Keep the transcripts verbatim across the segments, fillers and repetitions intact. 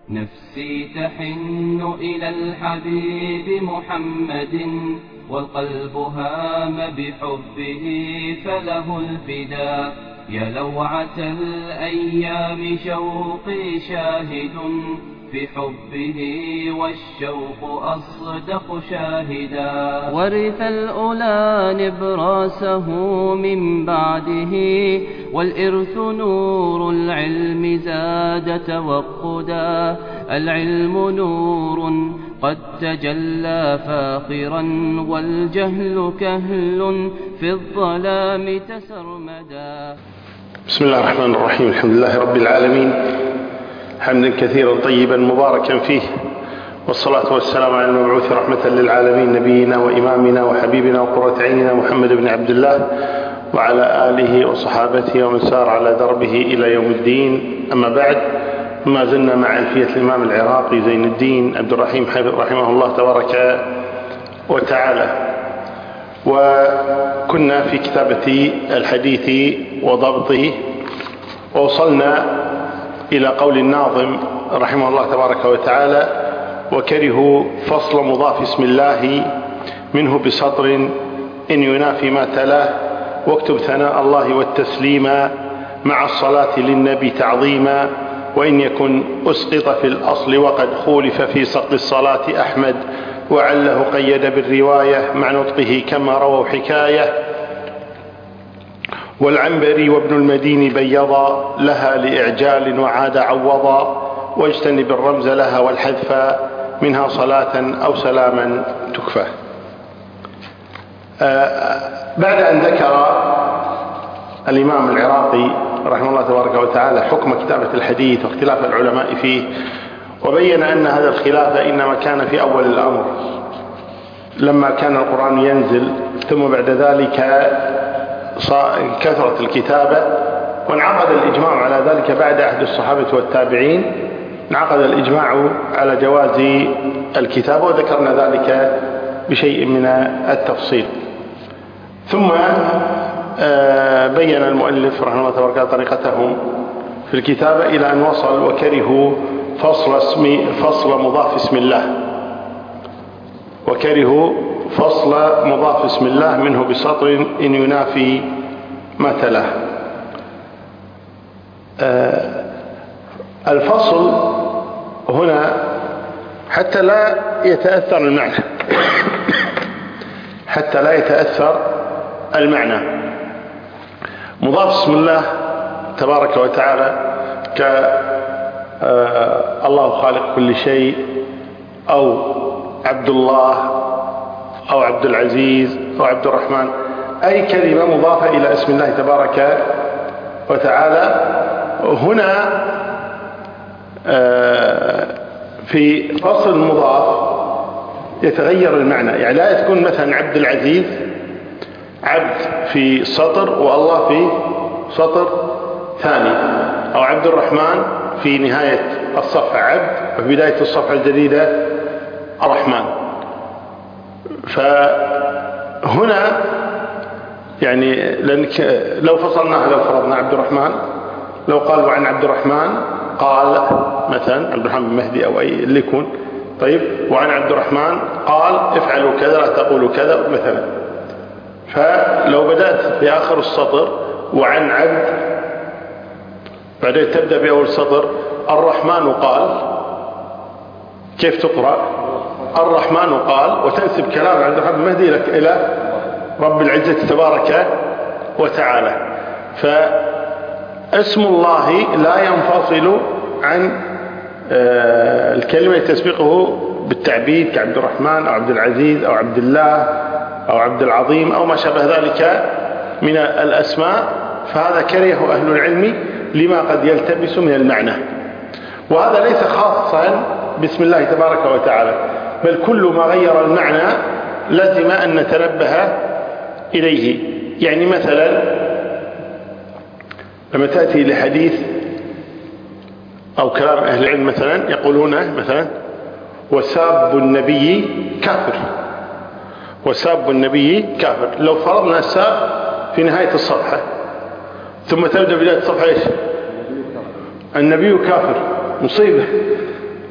نفسي تحن إلى الحبيب محمد والقلب هام بحبه فله الفداء. يا لوعة الأيام شوقي شاهد في حبه والشوق أصدق شاهدا. ورث الأولى نبراسه من بعده والإرث نور العلم زاد توقدا. العلم نور قد تجلى فاخرا والجهل كهل في الظلام تسرمدا. بسم الله الرحمن الرحيم. الحمد لله رب العالمين حمدا كثيرا طيبا مباركا فيه، والصلاة والسلام على المبعوث رحمة للعالمين نبينا وإمامنا وحبيبنا وقرة عيننا محمد بن عبد الله وعلى آله وصحابته ومن سار على دربه إلى يوم الدين. أما بعد، ما زلنا مع ألفية الإمام العراقي زين الدين عبد الرحيم رحمه الله تبارك وتعالى، وكنا في كتابة الحديث وضبطه، ووصلنا إلى قول الناظم رحمه الله تبارك وتعالى: وكرهوا فصل مضاف اسم الله منه بسطر إن ينافي ما تلاه، واكتب ثناء الله والتسليم مع الصلاة للنبي تعظيما، وإن يكن أسقط في الأصل وقد خولف في سقط الصلاة أحمد، وعله قيد بالرواية مع نطقه كما رووا حكاية. والعنبري وابن المدين بيضا لها لإعجال وعاد عوضا، واجتنب الرمز لها والحذف منها صلاة أو سلاما تكفى. آه بعد أن ذكر الإمام العراقي رحمه الله تبارك وتعالى حكم كتابة الحديث واختلاف العلماء فيه، وبين أن هذا الخلاف إنما كان في أول الأمر لما كان القرآن ينزل، ثم بعد ذلك كثرت الكتابة، وانعقد الإجماع على ذلك بعد عهد الصحابة والتابعين. انعقد الإجماع على جواز الكتابة، وذكرنا ذلك بشيء من التفصيل. ثم بين المؤلف رحمه الله تبارك طريقتهم في الكتابة إلى أن وصل: وكرهوا فصل اسم فصل مضاف اسم الله وكرهوا فصل مضاف اسم الله منه بسطر إن ينافي ما تلاه. آه الفصل هنا حتى لا يتأثر المعنى حتى لا يتأثر المعنى. مضاف اسم الله تبارك وتعالى ك آه الله خالق كل شيء، أو عبد الله، أو عبد العزيز، أو عبد الرحمن، أي كلمة مضافة إلى اسم الله تبارك وتعالى. هنا في فصل المضاف يتغير المعنى، يعني لا تكون مثلا عبد العزيز عبد في سطر والله في سطر ثاني، أو عبد الرحمن في نهاية الصفحة عبد وفي بداية الصفحة الجديدة الرحمن. فهنا يعني لو فصلناها، لو فرضنا عبد الرحمن، لو قالوا عن عبد الرحمن قال مثلا عبد الرحمن بن مهدي أو أي اللي يكون، طيب، وعن عبد الرحمن قال افعلوا كذا لا تقولوا كذا مثلا. فلو بدأت في آخر السطر وعن عبد، بعدين تبدأ بأول سطر الرحمن قال، كيف تقرأ؟ الرحمن قال، وتنسب كلام عبد الرحمن بن مهدي لك إلى رب العزة تبارك وتعالى. فاسم الله لا ينفصل عن الكلمة تسبقه بالتعبيد كعبد الرحمن أو عبد العزيز أو عبد الله أو عبد العظيم أو ما شابه ذلك من الأسماء. فهذا كرهه أهل العلم لما قد يلتبس من المعنى، وهذا ليس خاصا باسم الله تبارك وتعالى، بل كل ما غير المعنى لازم أن نتنبه إليه. يعني مثلا لما تأتي لحديث أو كلام أهل العلم مثلا يقولون مثلا وساب النبي كافر، وساب النبي كافر. لو فرضنا الساب في نهاية الصفحة ثم تبدأ بداية الصفحة إيش؟ النبي كافر، مصيبة.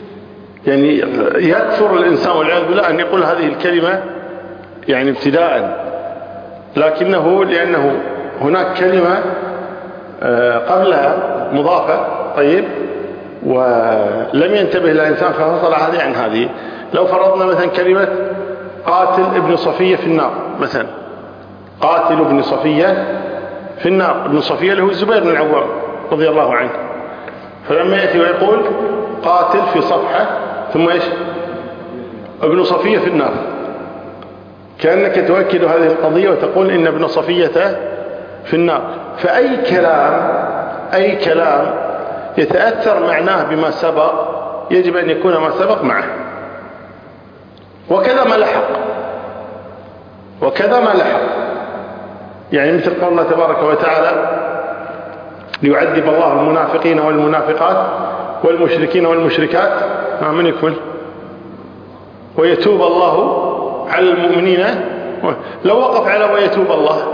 يعني يكفر الإنسان والعياذ بالله أن يقول هذه الكلمة يعني ابتداء، لكنه لأنه هناك كلمة قبلها مضافة طيب ولم ينتبه الإنسان ففصل هذه عن هذه. لو فرضنا مثلا كلمة قاتل ابن صفية في النار مثلا، قاتل ابن صفية في النار، ابن صفية اللي هو الزبير بن العوام رضي الله عنه، فلما يأتي ويقول قاتل في صفحة ثم إيش ابن صفية في النار، كأنك تؤكد هذه القضية وتقول إن ابن صفية في النار. فأي كلام أي كلام يتأثر معناه بما سبق يجب أن يكون ما سبق معه، وكذا ما لحق وكذا ما لحق. يعني مثل قول الله تبارك وتعالى ليعذب الله المنافقين والمنافقات والمشركين والمشركات، ما من يكمل ويتوب الله على المؤمنين. لو وقف على ويتوب الله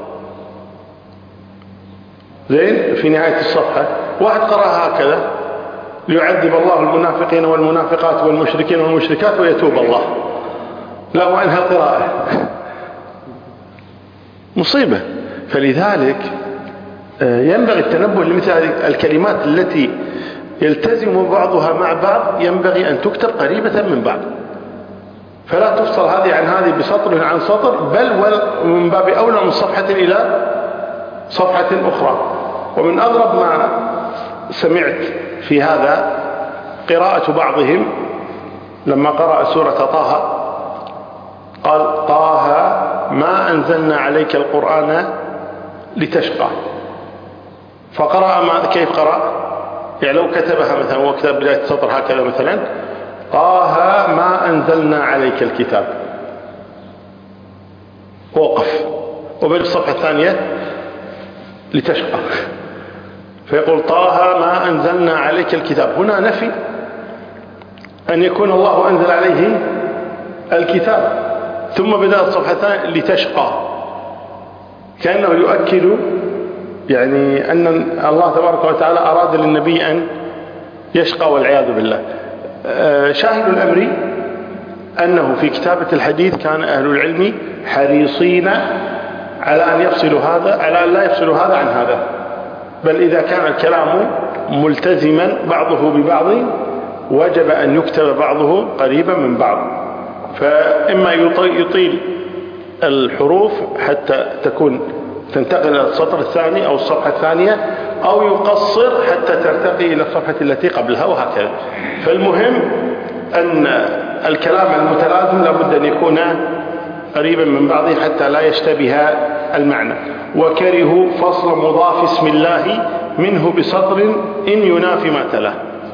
زين في نهاية الصفحة، واحد قرأها هكذا ليعذب الله المنافقين والمنافقات والمشركين والمشركات ويتوب الله، لا وعنها قراءة مصيبة. فلذلك ينبغي التنبه لمثل هذه الكلمات التي يلتزم بعضها مع بعض، ينبغي أن تكتب قريبة من بعض، فلا تفصل هذه عن هذه بسطر عن سطر، بل ومن باب أولى من صفحة إلى صفحة أخرى. ومن أغرب ما سمعت في هذا قراءة بعضهم لما قرأ سورة طه قال طه ما أنزلنا عليك القرآن لتشقى، فقرأ ما كيف قرأ؟ يعني لو كتبها مثلا وكتب بداية سطر هكذا مثلا طه ما أنزلنا عليك الكتاب، وقف وبدأ الصفحة الثانية لتشقى، فيقول طه ما أنزلنا عليك الكتاب. هنا نفي أن يكون الله أنزل عليه الكتاب، ثم بدأ الصفحة الثانية لتشقى، كأنه يؤكد يعني أن الله تبارك وتعالى أراد للنبي أن يشقى والعياذ بالله. شاهد الأمر أنه في كتابة الحديث كان أهل العلم حريصين على أن يفصلوا هذا على أن لا يفصلوا هذا عن هذا، بل إذا كان الكلام ملتزما بعضه ببعض وجب أن يكتب بعضه قريبا من بعض، فإما يطيل الحروف حتى تكون تنتقل إلى السطر الثاني أو الصفحة الثانية، أو يقصر حتى ترتقي إلى الصفحة التي قبلها وهكذا. فالمهم أن الكلام المتلازم لابد أن يكون قريبا من بعضه حتى لا يشتبه المعنى. وكرهوا فصل مضاف اسم الله منه بسطر إن ينافي ما تلاه،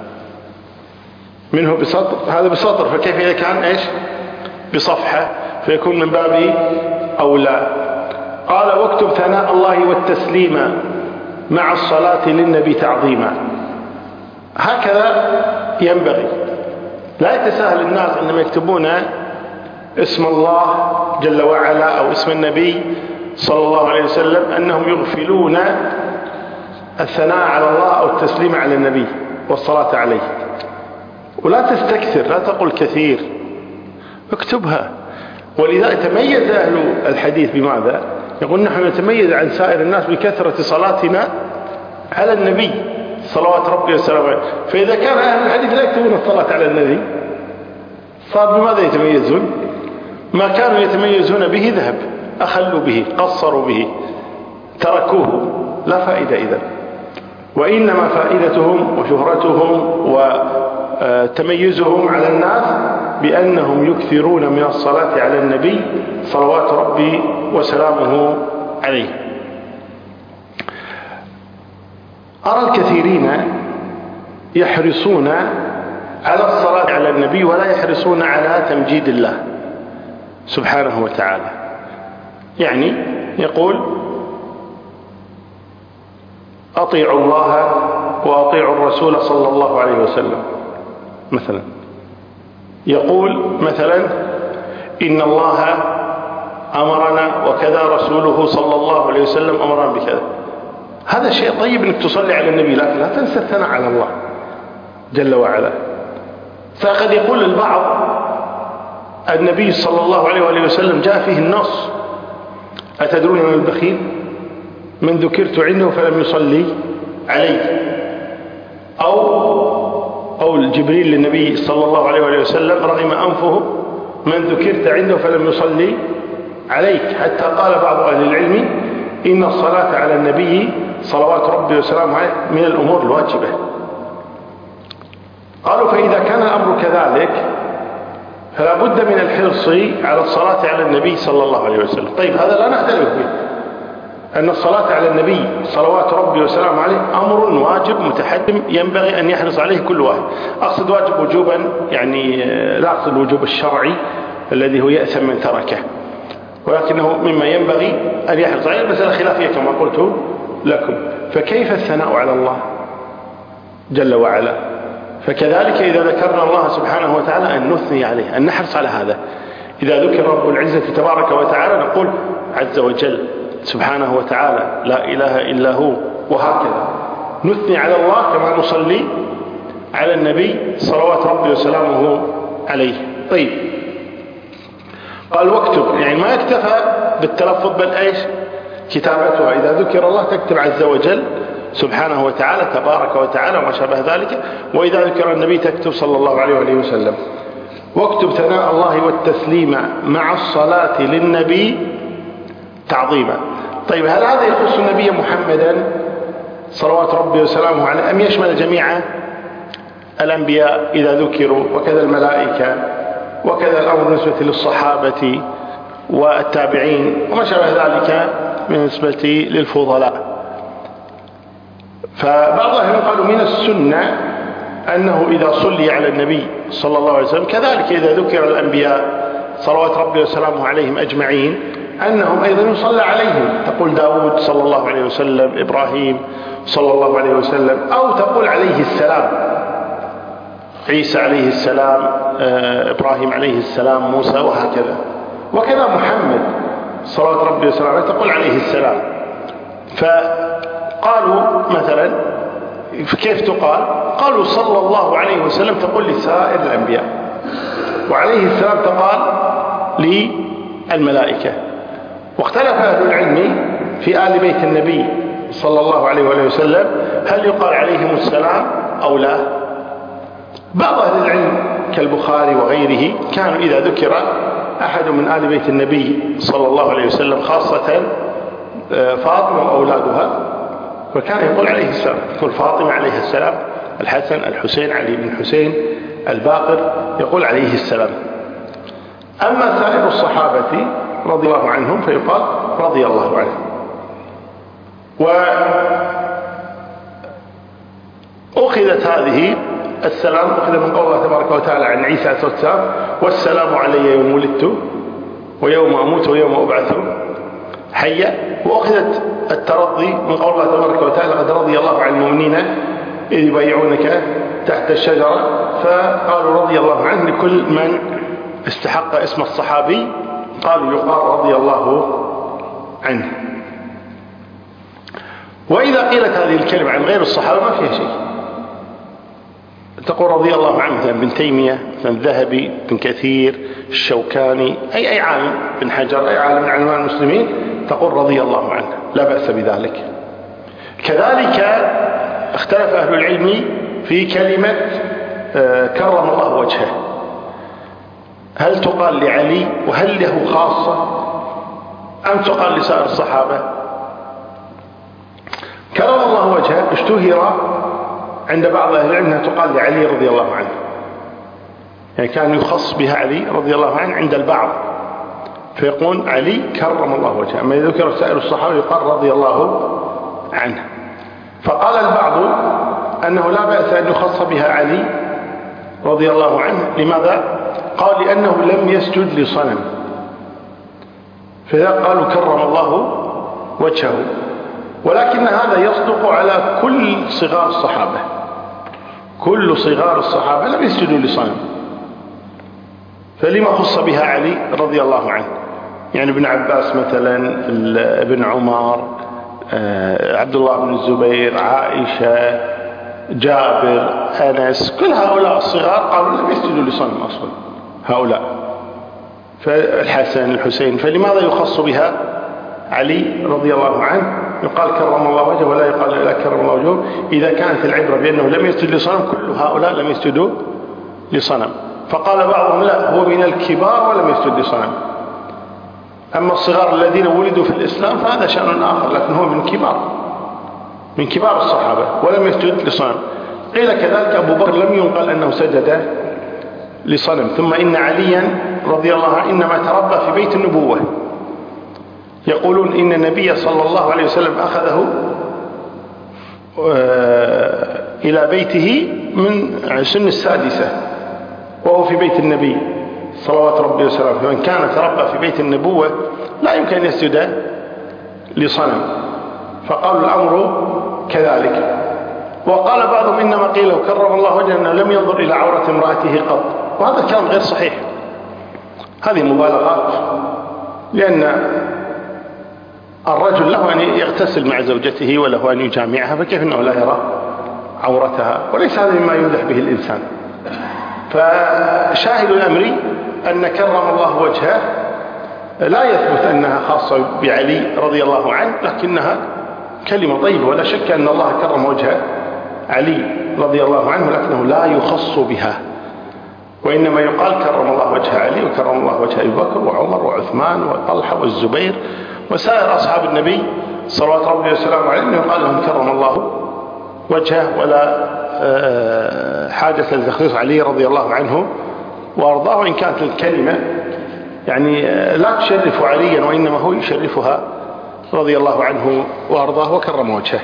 منه بسطر هذا بسطر، فكيف إذا كان إيش بصفحة فيكون من باب أولى. قال واكتب ثناء الله والتسليم مع الصلاة للنبي تعظيما. هكذا ينبغي، لا يتساهل الناس عندما يكتبون اسم الله جل وعلا أو اسم النبي صلى الله عليه وسلم أنهم يغفلون الثناء على الله أو التسليم على النبي والصلاة عليه. ولا تستكثر، لا تقل كثير، اكتبها. ولذا تميز أهل الحديث بماذا؟ يقول نحن نتميز عن سائر الناس بكثرة صلاتنا على النبي صلوات ربي وسلامه عليه. فإذا كان أهل الحديث لا يكتبون الصلاة على النبي صار بماذا يتميزون؟ ما كانوا يتميزون به ذهب، أخلوا به، قصروا به، تركوه، لا فائدة إذن. وإنما فائدتهم وشهرتهم وتميزهم على الناس بأنهم يكثرون من الصلاة على النبي صلوات ربي وسلامه عليه. أرى الكثيرين يحرصون على الصلاة على النبي ولا يحرصون على تمجيد الله سبحانه وتعالى. يعني يقول أطيعوا الله وأطيعوا الرسول صلى الله عليه وسلم مثلا، يقول مثلا إن الله أمرنا وكذا رسوله صلى الله عليه وسلم أمرنا بكذا. هذا شيء طيب أنك تصلي على النبي، لكن لا تنسى الثناء على الله جل وعلا. فقد يقول البعض النبي صلى الله عليه وآله وسلم جاء فيه النص: أتدرون من البخيل؟ من ذكرت عنده فلم يصلي علي. أو قول جبريل للنبي صلى الله عليه وآله وسلم: رغم أنفه من ذكرت عنده فلم يصلي عليك. حتى قال بعض أهل العلم: إن الصلاة على النبي صلوات ربي وسلامه عليه من الأمور الواجبة. قالوا: فإذا كان الأمر كذلك فلا بد من الحرص على الصلاة على النبي صلى الله عليه وسلم. طيب، هذا لا نختلف فيه، أن الصلاة على النبي صلوات ربي وسلامه عليه أمر واجب متحتم ينبغي أن يحرص عليه كل واحد. أقصد واجب وجوبا، يعني لا أقصد الوجوب الشرعي الذي هو يأثم من تركه، ولكنه مما ينبغي أن يحرص عليه. المسألة خلافية كما قلت لكم. فكيف الثناء على الله جل وعلا؟ فكذلك إذا ذكرنا الله سبحانه وتعالى أن نثني عليه، أن نحرص على هذا. إذا ذكر رب العزة تبارك وتعالى نقول عز وجل سبحانه وتعالى لا إله إلا هو، وهكذا نثني على الله كما نصلي على النبي صلوات ربي وسلامه عليه. طيب، قال: واكتب، يعني ما يكتفى بالتلفظ بل ايش؟ كتابتها. إذا ذكر الله تكتب عز وجل سبحانه وتعالى تبارك وتعالى وما شابه ذلك، وإذا ذكر النبي تكتب صلى الله عليه وآله وسلم. واكتب ثناء الله والتسليم مع الصلاة للنبي تعظيما. طيب، هل هذا يخص النبي محمدا صلوات ربي وسلامه عليه أم يشمل جميع الأنبياء إذا ذكروا، وكذا الملائكة، وكذا الأمر بالنسبة للصحابة والتابعين وما شابه ذلك بالنسبة للفضلاء؟ فبعض أهل قالوا من السنة أنه إذا صلي على النبي صلى الله عليه وسلم كذلك إذا ذكر الأنبياء صلوات ربي وسلامه عليهم أجمعين أنهم أيضا يصلى عليهم. تقول داود صلى الله عليه وسلم، إبراهيم صلى الله عليه وسلم، أو تقول عليه السلام، عيسى عليه السلام، إبراهيم عليه السلام، موسى، وهكذا. وكذا محمد صلوات ربي وسلامه تقول عليه السلام. فقالوا مثلا كيف تقال؟ قالوا صلى الله عليه وسلم تقول لسائر الأنبياء، وعليه السلام تقال للملائكة. واختلف أهل العلم في آل بيت النبي صلى الله عليه وآله وسلم هل يقال عليهم السلام أو لا. بعض أهل العلم كالبخاري وغيره كانوا إذا ذكر أحد من آل بيت النبي صلى الله عليه وسلم خاصة فاطمة وأولادها فكان يقول عليه السلام، يقول فاطمة عليه السلام، الحسن، الحسين، علي بن حسين، الباقر، يقول عليه السلام. أما سائر الصحابة رضي الله عنهم فيقال رضي الله عنه. وأخذت هذه السلام أخذ من قول الله تبارك وتعالى عن عيسى عليه السلام: والسلام علي يوم ولدت ويوم أموت ويوم أبعث حيا. وأخذت الترضي من قول الله تبارك وتعالى: قد رضي الله عن المؤمنين إذ يبايعونك تحت الشجرة. فقالوا رضي الله عنه لكل من استحق اسم الصحابي، قالوا يقال رضي الله عنه. وإذا قيلت هذه الكلمة عن غير الصحابة ما فيها شيء، تقول رضي الله عنه، مثلا ابن تيمية، مثلا الذهبي، ابن كثير، الشوكاني، أي أي عالم، ابن حجر، أي عالم من علماء المسلمين، تقول رضي الله عنه، لا بأس بذلك. كذلك اختلف أهل العلم في كلمة كرم الله وجهه، هل تقال لعلي وهل له خاصة أم تقال لسائر الصحابة؟ كرم الله وجهه اشتهر عند بعض أهل العلم أنها تقال لعلي رضي الله عنه، يعني كان يخص بها علي رضي الله عنه عند البعض، فيقول علي كرم الله وجهه. أما إذا ذكر سائر الصحابة يقال رضي الله عنه. فقال البعض أنه لا بأس أن يخص بها علي رضي الله عنه. لماذا؟ قال لأنه لم يسجد لصنم، فإذا قالوا كرم الله وجهه. ولكن هذا يصدق على كل صغار الصحابة، كل صغار الصحابة لم يسجدوا لصنم، فلما خص بها علي رضي الله عنه؟ يعني ابن عباس مثلا، ابن عمر، عبد الله بن الزبير، عائشة، جابر، أنس، كل هؤلاء الصغار قالوا لم يسجدوا لصنم أصلا هؤلاء، فالحسن الحسين، فلماذا يخص بها علي رضي الله عنه؟ يقال كرم الله وجهه ولا يقال لا كرم الله وجهه إذا كانت العبرة بأنه لم يسجد لصنم، كل هؤلاء لم يسجدوا لصنم. فقال بعضهم لا، هو من الكبار ولم يسجد لصنم، أما الصغار الذين ولدوا في الإسلام فهذا شأن آخر، لكن هو من كبار من كبار الصحابة ولم يسجد لصنم. قيل كذلك أبو بكر لم ينقل أنه سجد لصنم. ثم إن عليا رضي الله عنه إنما تربى في بيت النبوة، يقولون إن النبي صلى الله عليه وسلم أخذه إلى بيته من سن السادسة وهو في بيت النبي صلوات ربي وسلامه، فمن كان تربى في بيت النبوة لا يمكن أن يسجد لصنم، فقالوا الأمر كذلك. وقال بعضهم إنما قيل وكرم الله وجهه أنه لم ينظر إلى عورة امرأته قط، وهذا الكلام غير صحيح، هذه مبالغات، لأن الرجل له أن يغتسل مع زوجته وله أن يجامعها، فكيف أنه لا يرى عورتها؟ وليس هذا مما يمدح به الإنسان. فشاهد الأمر أن كرم الله وجهه لا يثبت أنها خاصة بعلي رضي الله عنه، لكنها كلمة طيبة، ولا شك أن الله كرم وجه علي رضي الله عنه، لكنه لا يخص بها، وإنما يقال كرم الله وجه علي وكرم الله وجه أبي بكر وعمر وعثمان وطلحة والزبير وسائر أصحاب النبي صلوات ربي وسلامه عليه، يقال لهم كرم الله وجهه، ولا حاجة لتخصيص علي رضي الله عنه وأرضاه، وإن كانت الكلمة يعني لا تشرف عليا وإنما هو يشرفها رضي الله عنه وأرضاه وكرم وجهه.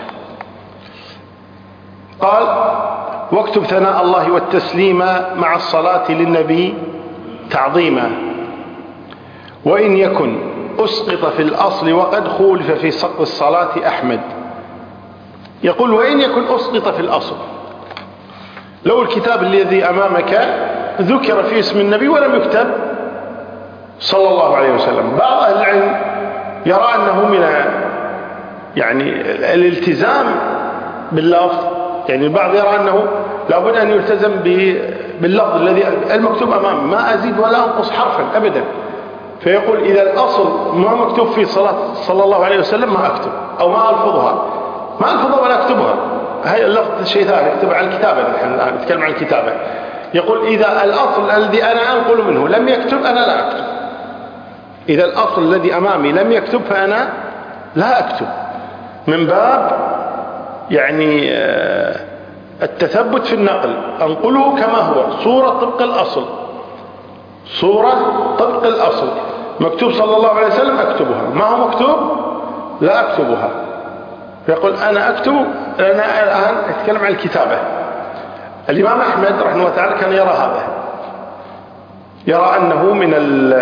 قال واكتب ثناء الله والتسليم مع الصلاة للنبي تعظيما، وإن يكن أسقط في الأصل وقد خولف في سقط الصلاة أحمد. يقول وإن يكن أسقط في الأصل، لو الكتاب الذي أمامك ذكر فيه اسم النبي ولم يكتب صلى الله عليه وسلم، بعض أهل العلم يرى أنه من يعني الالتزام باللفظ، يعني البعض يرى أنه لابد أن يلتزم باللفظ الذي المكتوب أمامه، ما أزيد ولا أنقص حرفا أبدا، فيقول إذا الأصل ما مكتوب في صلاة صلى الله عليه وسلم ما أكتب أو ما ألفظها، ما ألفظها ولا أكتبها، هاي اللفظ شيء ثاني، نكتب عن الكتابة، نحن نتكلم عن الكتابة. يقول إذا الأصل الذي أنا أنقل منه لم يكتب أنا لا أكتب، إذا الأصل الذي أمامي لم يكتب فأنا لا أكتب، من باب يعني التثبت في النقل، أنقله كما هو صورة طبق الأصل، صورة طبق الأصل، مكتوب صلى الله عليه وسلم أكتبها، ما هو مكتوب لا أكتبها. فيقول أنا أكتب، أنا الآن أتكلم عن الكتابة. الإمام أحمد رحمه الله تعالى كان يرى هذا، يرى أنه من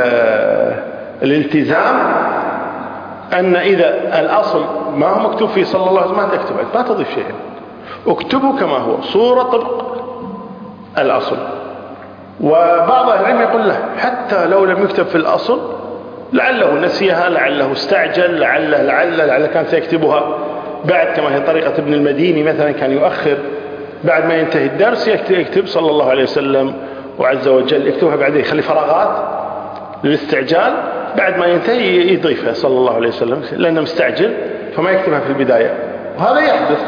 الالتزام أن إذا الأصل ما هو مكتوب فيه صلى الله عليه وسلم ما تكتب، ما تضيف شيئا، اكتبه كما هو صورة طبق الأصل. وبعض أهل العلم يقول له حتى لو لم يكتب في الأصل لعله نسيها، لعله استعجل، لعله لعله لعله كان سيكتبها بعد، كما هي طريقة ابن المديني مثلا، كان يؤخر بعد ما ينتهي الدرس يكتب صلى الله عليه وسلم وعز وجل، يكتبها بعدين، يخلي فراغات للاستعجال، بعد ما ينتهي يضيفها صلى الله عليه وسلم لأنه مستعجل فما يكتبها في البداية، وهذا يحدث.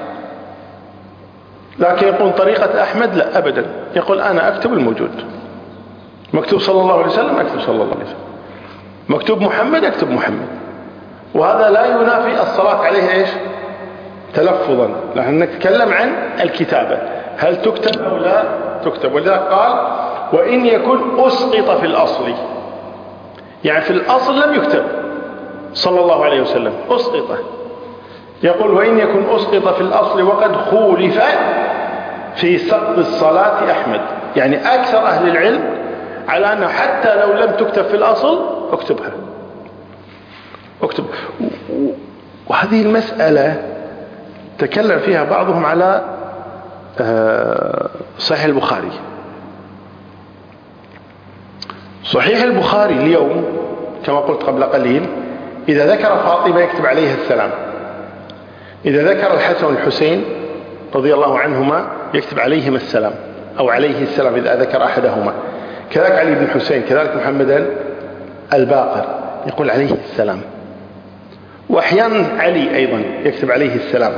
لكن يقول طريقة أحمد لا أبدا، يقول أنا أكتب الموجود، مكتوب صلى الله عليه وسلم أكتب صلى الله عليه وسلم، مكتوب محمد أكتب محمد، وهذا لا ينافي الصلاة عليه إيش تلفظا، نحن نتكلم عن الكتابة هل تكتب أو لا تكتب. ولذلك قال وإن يكن أسقط في الأصل، يعني في الأصل لم يكتب صلى الله عليه وسلم، أسقط. يقول وإن يكن أسقط في الأصل وقد خولف في سقط الصلاة أحمد، يعني أكثر أهل العلم على أنه حتى لو لم تكتب في الأصل اكتبها، اكتب. وهذه المسألة تكلم فيها بعضهم على صحيح البخاري. صحيح البخاري اليوم كما قلت قبل قليل إذا ذكر فاطمة يكتب عليها السلام، إذا ذكر الحسن والحسين رضي الله عنهما يكتب عليهما السلام أو عليه السلام إذا ذكر أحدهما. كذلك علي بن حسين، كذلك محمد الباقر يقول عليه السلام. وأحيانا علي أيضا يكتب عليه السلام.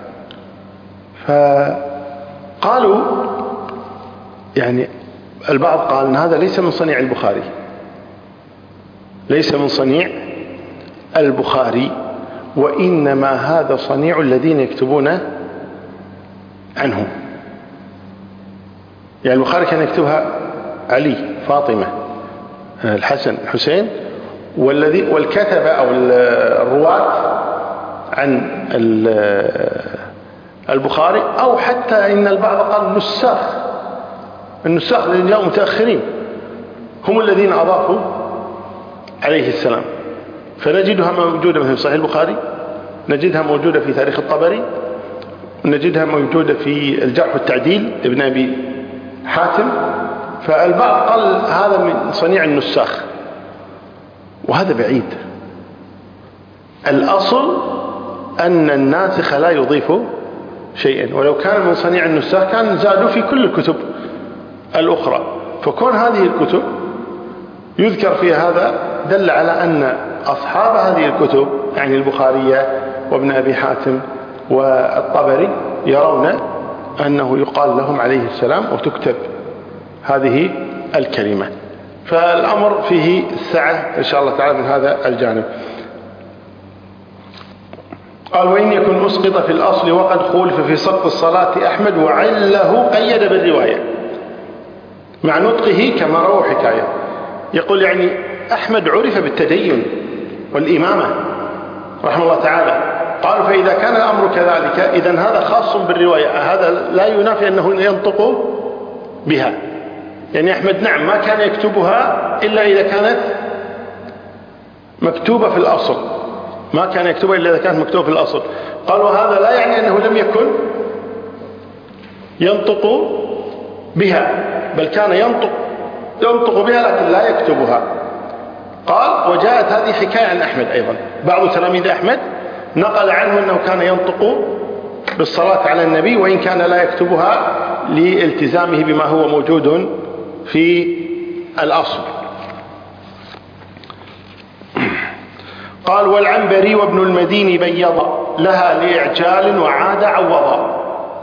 فقالوا يعني البعض قال أن هذا ليس من صنيع البخاري، ليس من صنيع البخاري، وإنما هذا صنيع الذين يكتبون عنه. يعني البخاري كان يكتبها علي، فاطمة، الحسن، الحسين، والذي والكتبة أو الرواة عن البخاري، أو حتى إن البعض قال النساخ، النساخ الذين جاءوا متأخرين هم الذين أضافوا عليه السلام. فنجدها موجودة في صحيح البخاري، نجدها موجودة في تاريخ الطبري، نجدها موجودة في الجرح والتعديل ابن أبي حاتم. فالبعض قال هذا من صنيع النساخ، وهذا بعيد. الأصل أن الناسخ لا يضيف شيئا، ولو كان من صنيع النساخ كان زادوا في كل الكتب الأخرى. فكون هذه الكتب يذكر فيها هذا دل على أن أصحاب هذه الكتب يعني البخارية وابن أبي حاتم والطبري يرون أنه يقال لهم عليه السلام وتكتب هذه الكلمة. فالأمر فيه السعة إن شاء الله تعالى من هذا الجانب. قال وإن يكن أسقط في الأصل وقد خولف في سقط الصلاة أحمد وعله قيد بالرواية مع نطقه كما روى حكاية. يقول يعني أحمد عرف بالتدين والإمامة رحمه الله تعالى. قالوا فإذا كان الأمر كذلك إذن هذا خاص بالرواية، هذا لا ينافي أنه ينطق بها. يعني أحمد نعم ما كان يكتبها إلا إذا كانت مكتوبة في الأصل، ما كان يكتبها إلا إذا كانت مكتوبة في الأصل. قالوا هذا لا يعني أنه لم يكن ينطق بها، بل كان ينطق ينطق بها لكن لا يكتبها. قال وجاءت هذه حكاية عن أحمد أيضا، بعض تلاميذ أحمد نقل عنه أنه كان ينطق بالصلاة على النبي وإن كان لا يكتبها لالتزامه بما هو موجود في الأصل. قال والعنبري وابن المديني بيضا لها لإعجال وعاد عوضا.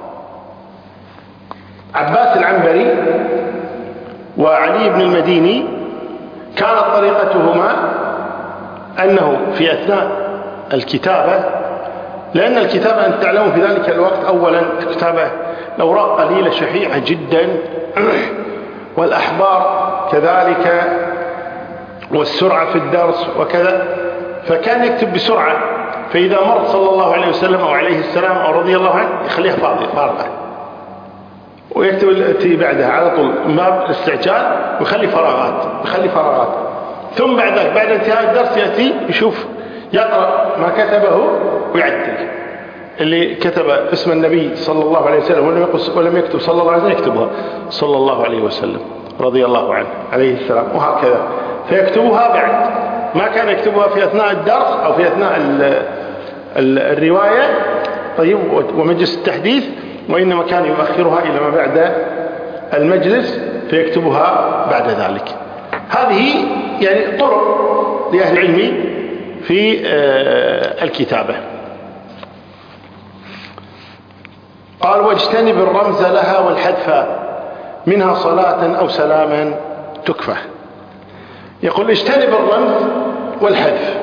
عباس العنبري وعلي بن المديني كانت طريقتهما أنه في أثناء الكتابة، لأن الكتابة أن تعلموا في ذلك الوقت أولا الكتابة الأوراق قليلة شحيحة جدا، والأحبار كذلك، والسرعة في الدرس وكذا، فكان يكتب بسرعة. فإذا مر صلى الله عليه وسلم أو عليه السلام أو رضي الله عنه يخليها فاضية فارغة، ويكتب التي بعدها على طول باب الاستعجال، ويخلي فراغات يخلي فراغات ثم بعد ذلك بعد انتهاء الدرس يأتي يشوف يقرأ ما كتبه ويعدل. اللي كتب اسم النبي صلى الله عليه وسلم ولم يكتب صلى الله عليه وسلم يكتبها صلى الله عليه وسلم رضي الله عنه عليه السلام، وهكذا. فيكتبها بعد، ما كان يكتبها في أثناء الدرس أو في أثناء ال ال الرواية طيب ومجلس التحديث، وإنما كان يؤخرها إلى ما بعد المجلس فيكتبها بعد ذلك. هذه يعني طرق لأهل العلم في الكتابة. قال واجتنب الرمز لها والحذف منها صلاة أو سلاما تكفى. يقول اجتنب الرمز والحذف.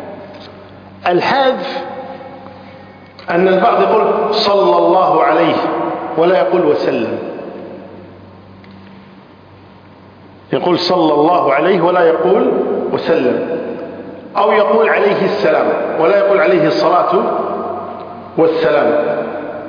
الحذف أن البعض يقول صلى الله عليه ولا يقول وسلم، يقول صلى الله عليه ولا يقول وسلم، أو يقول عليه السلام ولا يقول عليه الصلاة والسلام.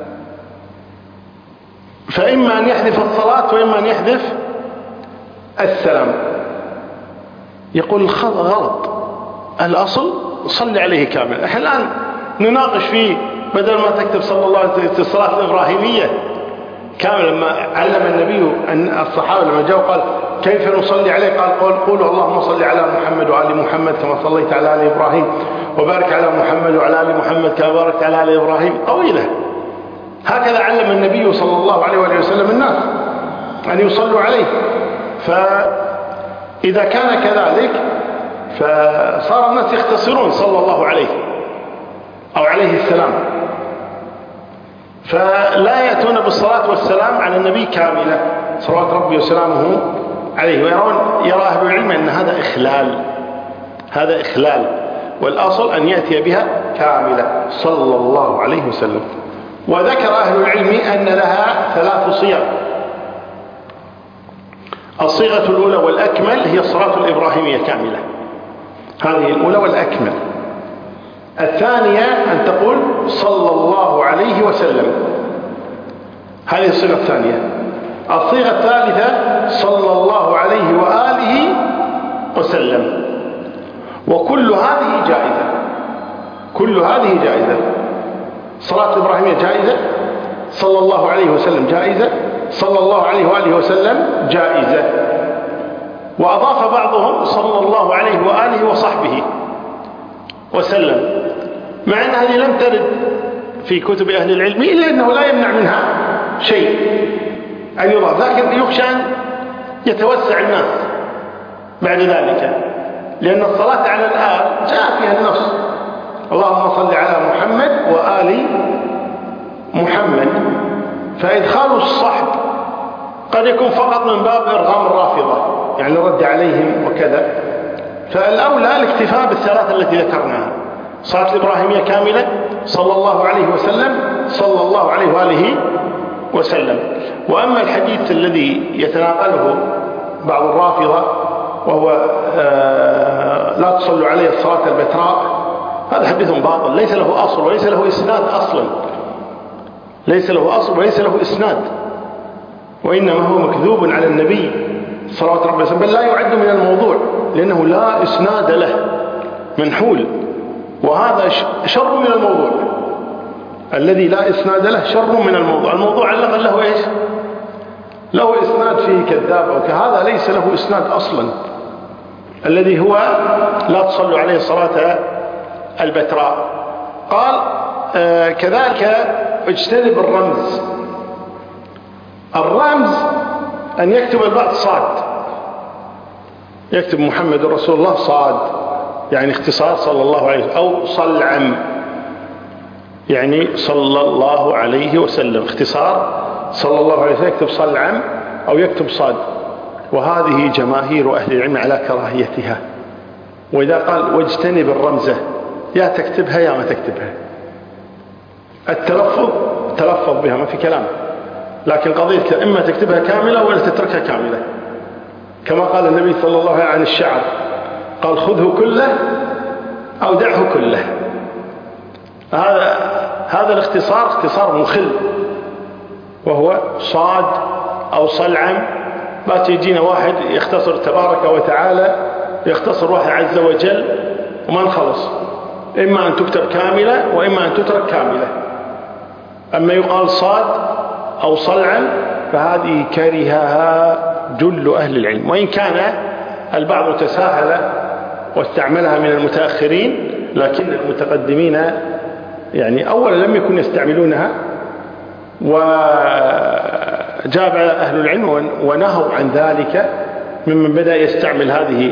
فإما أن يحذف الصلاة وإما أن يحذف السلام. يقول غلط، الأصل صلي عليه كامل. احنا الآن نناقش فيه بدل ما تكتب صلى الله عليه وسلم الصلاة الإبراهيمية كامل. لما علم النبي أن الصحابة لما جاءوا قال كيف نصلي عليه؟ قال قول قولوا اللهم صل على محمد وعلى محمد كما صليت على آل إبراهيم وبارك على محمد وعلى آل محمد كما باركت على آل إبراهيم. طويلة هكذا علم النبي صلى الله عليه وآله وسلم الناس أن يصلوا عليه. فإذا كان كذلك فصار الناس يختصرون صلى الله عليه أو عليه السلام، فلا يأتون بالصلاة والسلام على النبي كاملة صلوات ربي وسلامه عليه، ويرون يرى أهل العلم أن هذا إخلال، هذا إخلال، والأصل أن يأتي بها كاملة صلى الله عليه وسلم. وذكر أهل العلم أن لها ثلاث صيغ. الصيغة الأولى والأكمل هي الصلاة الإبراهيمية كاملة، هذه الأولى والأكمل. الثانية أن تقول صلى الله عليه وسلم، هذه الصيغة الثانية. الصيغة الثالثة صلى الله عليه وآله وسلم. وكل هذه جائزة، كل هذه جائزة. صلاة الإبراهيمية جائزة، صلى الله عليه وسلم جائزة، صلى الله عليه وآله وسلم جائزة. وأضاف بعضهم صلى الله عليه وآله وصحبه وسلم، مع أن هذه لم ترد في كتب أهل العلم، إلا أنه لا يمنع منها شيء أن يضاف، لكن يخشى أن يتوسع الناس بعد ذلك، لأن الصلاة على الآل جاء فيها النص اللهم صل على محمد وآل محمد، فإدخال الصحب قد يكون فقط من باب إرغام الرافضة، يعني الرد عليهم وكذا. فالأولى الاكتفاء بالثلاثة التي ذكرناها، صلاة الإبراهيمية كاملة، صلى الله عليه وسلم، صلى الله عليه وآله وسلم. وأما الحديث الذي يتناقله بعض الرافضة وهو آه لا تصلوا عليه الصلاة البتراء، هذا حديث باطل ليس له أصل وليس له إسناد أصلا، ليس له أصل وليس له إسناد، وإنما هو مكذوب على النبي صلوات ربي وسلم، بل لا يعد من الموضوع لأنه لا إسناد له، منحول. وهذا شر من الموضوع، الذي لا إسناد له شر من الموضوع. الموضوع على الأقل له إيش؟ له إسناد فيه كذاب أو كهذا، ليس له إسناد أصلا، الذي هو لا تصلوا عليه الصلاة البتراء. قال آه كذلك اجتنب الرمز. الرمز أن يكتب البعض صاد، يكتب محمد رسول الله صاد، يعني اختصار صلى الله عليه وسلم، أو صلعم يعني صلى الله عليه وسلم، اختصار صلى الله عليه وسلم، يكتب صلعم أو يكتب صاد. وهذه جماهير أهل العلم على كراهيتها. وإذا قال واجتنب الرمزة، يا تكتبها يا ما تكتبها. التلفظ تلفظ بها ما في كلام، لكن قضية إما تكتبها كاملة ولا تتركها كاملة، كما قال النبي صلى الله عليه وسلم عن الشعر، قال خذه كله أو دعه كله. هذا هذا الاختصار اختصار مخل، وهو صاد أو صلعم. ما تجينا واحد يختصر تبارك وتعالى، يختصر واحد عز وجل وما نخلص، إما أن تكتب كاملة وإما أن تترك كاملة. أما يقال صاد أو صلعم فهذه كرهها جل أهل العلم، وإن كان البعض تساهل واستعملها من المتأخرين، لكن المتقدمين يعني أولا لم يكن يستعملونها، وجاب أهل العلم ونهوا عن ذلك ممن بدأ يستعمل هذه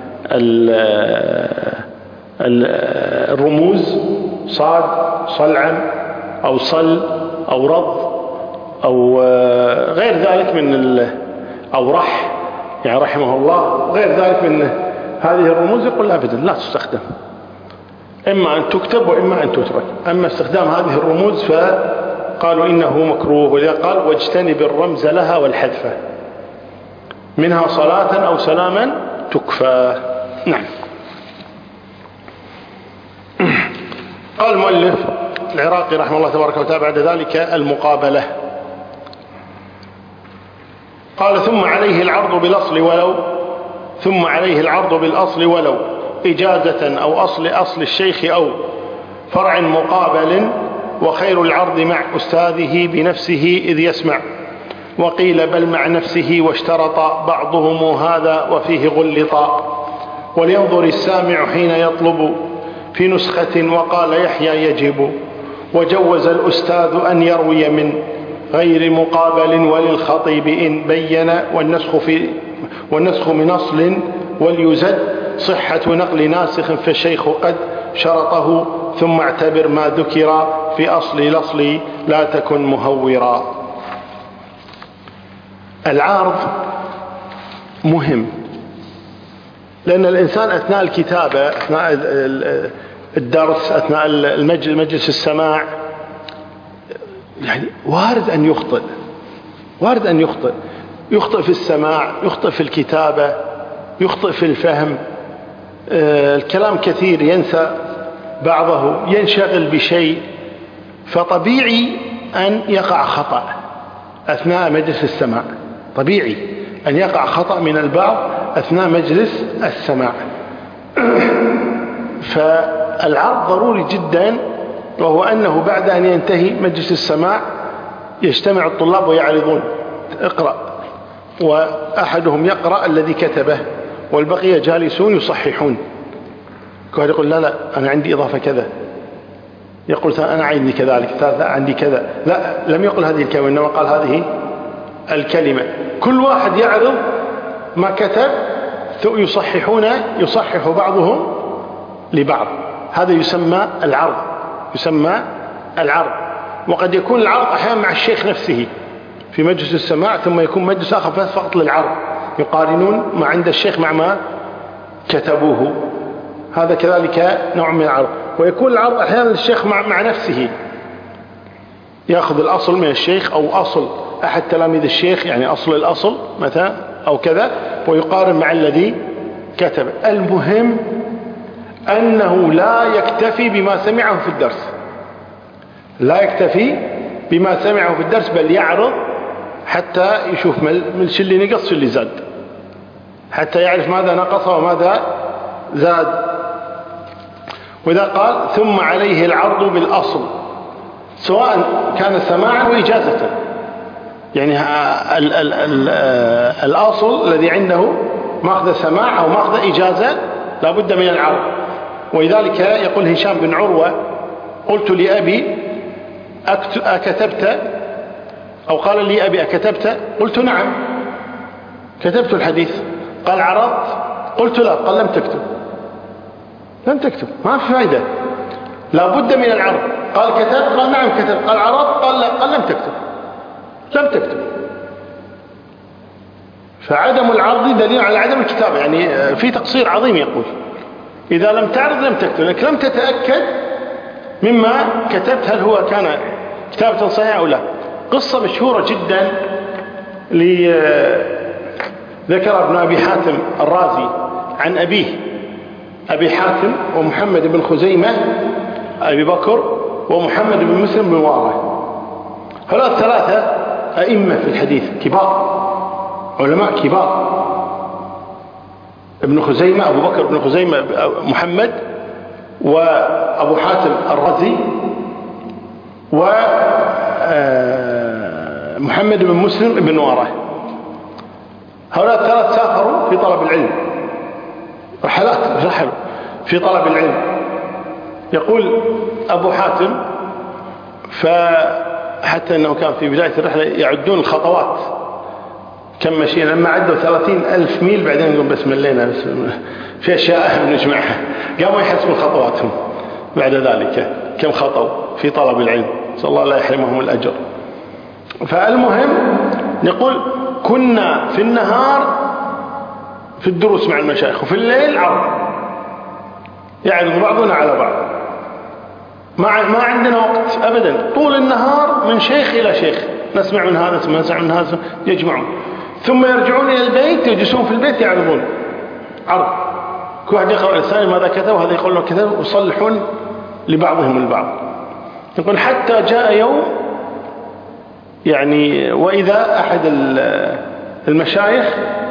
الرموز صاد صلعم أو صل أو رض أو غير ذلك من أو رح يعني رحمه الله، غير ذلك من هذه الرموز، يقول أبدا لا تستخدم، إما أن تكتب وإما أن تترك. أما استخدام هذه الرموز فقالوا إنه مكروه، ولذا قال واجتنب الرمز لها والحذف، منها صلاة أو سلاما تكفى. نعم. قال المؤلف العراقي رحمه الله تبارك وتعالى بعد ذلك المقابلة، قال ثم عليه العرض بالأصل ولو ثم عليه العرض بالأصل ولو إجازة أو أصل أصل الشيخ أو فرع مقابل، وخير العرض مع أستاذه بنفسه إذ يسمع، وقيل بل مع نفسه واشترط بعضهم هذا وفيه غلطا، ولينظر السامع حين يطلب في نسخة وقال يحيى يجب، وجوز الأستاذ أن يروي من غير مقابل وللخطيب إن بين والنسخ, في والنسخ من أصل وليزد صحة نقل ناسخ فالشيخ قد شرطه ثم اعتبر ما ذكر في أصل الأصل لا تكن مهورا. العارض مهم، لأن الإنسان أثناء الكتابة، أثناء الدرس، أثناء المجلس, مجلس السماع، يعني وارد أن يخطئ، وارد أن يخطئ يخطئ في السماع، يخطئ في الكتابة، يخطئ في الفهم. الكلام كثير، ينسى بعضه، ينشغل بشيء، فطبيعي أن يقع خطأ أثناء مجلس السماع، طبيعي أن يقع خطأ من البعض أثناء مجلس السماع. فالعرض ضروري جدا، وهو أنه بعد أن ينتهي مجلس السماع يجتمع الطلاب ويعرضون، اقرأ، وأحدهم يقرأ الذي كتبه والبقية جالسون يصححون. كل يقول لا لا أنا عندي إضافة كذا، يقول أنا عندي كذلك، ثالثة عندي كذا، لا لم يقل هذه الكلمة إنما قال هذه الكلمة. كل واحد يعرض ما كتب، يصححون يصحح بعضهم لبعض. هذا يسمى العرض، يسمى العرض. وقد يكون العرض أحيانا مع الشيخ نفسه في مجلس السماع، ثم يكون مجلس آخر فقط للعرض، يقارنون ما عند الشيخ مع ما كتبوه. هذا كذلك نوع من العرض. ويكون العرض أحيانا للشيخ مع, مع نفسه، يأخذ الأصل من الشيخ أو أصل أحد تلاميذ الشيخ، يعني أصل الأصل مثلا أو كذا، ويقارن مع الذي كتب. المهم أنه لا يكتفي بما سمعه في الدرس، لا يكتفي بما سمعه في الدرس، بل يعرض حتى يشوف من شو اللي نقص شو اللي زاد، حتى يعرف ماذا نقص وماذا زاد. وإذا قال ثم عليه العرض بالأصل، سواء كان سماعا وإجازة، يعني ال ال ال الأصل الذي عنده ماخذ سماع أو ماخذ إجازة لا بد من العرض. ولذلك يقول هشام بن عروة قلت لأبي أكتبت، أو قال لي أبي أكتبت؟ قلت نعم كتبت الحديث. قال عرضت؟ قلت لا. قال لم تكتب، لم تكتب، ما في فائدة، لا بد من العرض. قال كتبت؟ قال نعم كتبت. قال عرضت؟ قال لا. قال لم تكتب، لم تكتب. فعدم العرض دليل على عدم الكتابة، يعني في تقصير عظيم. يقول إذا لم تعرض لم تكتب، لأنك لم تتأكد مما كتبت هل هو كان كتابة صحيحة أو لا. قصة مشهورة جدا ذكر ابن أبي حاتم الرازي عن أبيه، أبي حاتم ومحمد بن خزيمة أبي بكر ومحمد بن مسلم بن وارة، هؤلاء ثلاثة أئمة في الحديث كبار، علماء كبار. ابن خزيمة أبو بكر بن خزيمة محمد، وأبو حاتم الرازي، ومحمد بن مسلم بن وارة. هؤلاء الثلاث سافروا في طلب العلم، رحلات رحلوا في طلب العلم. يقول أبو حاتم فحتى أنه كان في بداية الرحلة يعدون الخطوات كم مشينا، لما عدوا ثلاثين ألف ميل بعدين يقول بس ملينا، بس في أشياء بنجمعها، قاموا يحسبون خطواتهم بعد ذلك كم خطوا في طلب العلم، صلى الله لا يحرمهم الأجر. فالمهم نقول كنا في النهار في الدروس مع المشايخ، وفي الليل عرض، يعرض بعضنا على بعض، ما ما عندنا وقت أبدا، طول النهار من شيخ إلى شيخ، نسمع من هذا نسمع من هذا، يجمعون، ثم يرجعون إلى البيت، يجلسون في البيت يعرضون عرض، كل واحد يقرأ الثاني ماذا كتب، وهذا يقول له كتب، ويصلحون لبعضهم البعض. يقول حتى جاء يوم يعني وإذا أحد المشايخ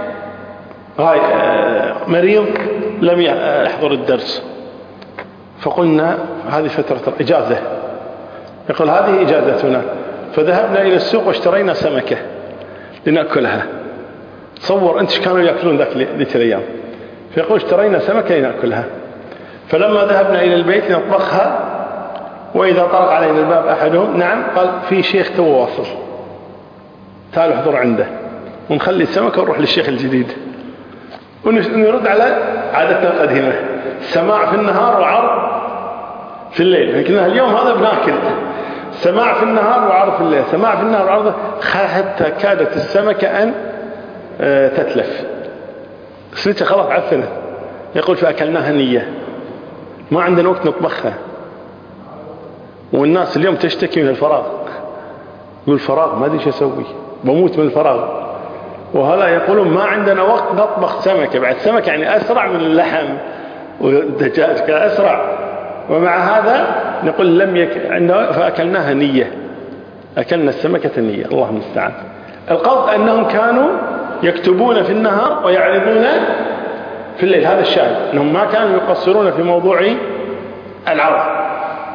مريض لم يحضر الدرس، فقلنا هذه فترة إجازة، يقول هذه إجازتنا، فذهبنا إلى السوق واشترينا سمكة لنأكلها. تصور أنت كانوا يأكلون ذاك ذيك الأيام، فيقول اشترينا سمكة لنأكلها، فلما ذهبنا إلى البيت نطبخها وإذا طرق علينا الباب أحدهم نعم قال في شيخ تو واصل تعالوا احضر عنده، ونخلي السمكة ونروح للشيخ الجديد ونرد على عادتنا القديمة، سماع في النهار وعرض في الليل. لكن اليوم هذا بناكل سماع في النهار وعرض في الليل، سماع في النهار وعرض، حتى كادت السمكة أن تتلف، سمكة خلاص عفنت. يقول فأكلناها نية، ما عندنا وقت نطبخها. والناس اليوم تشتكي من الفراغ، يقول الفراغ ما أدري شو أسوي، بموت من الفراغ. وهلا يقولون ما عندنا وقت نطبخ سمكة، بعد سمكة يعني أسرع من اللحم والدجاج كأسرع، ومع هذا نقول لم يك... فأكلناها نية، أكلنا السمكة نية. الله المستعان. القصد أنهم كانوا يكتبون في النهار ويعرضون في الليل، هذا الشاهد، أنهم ما كانوا يقصرون في موضوع العرض.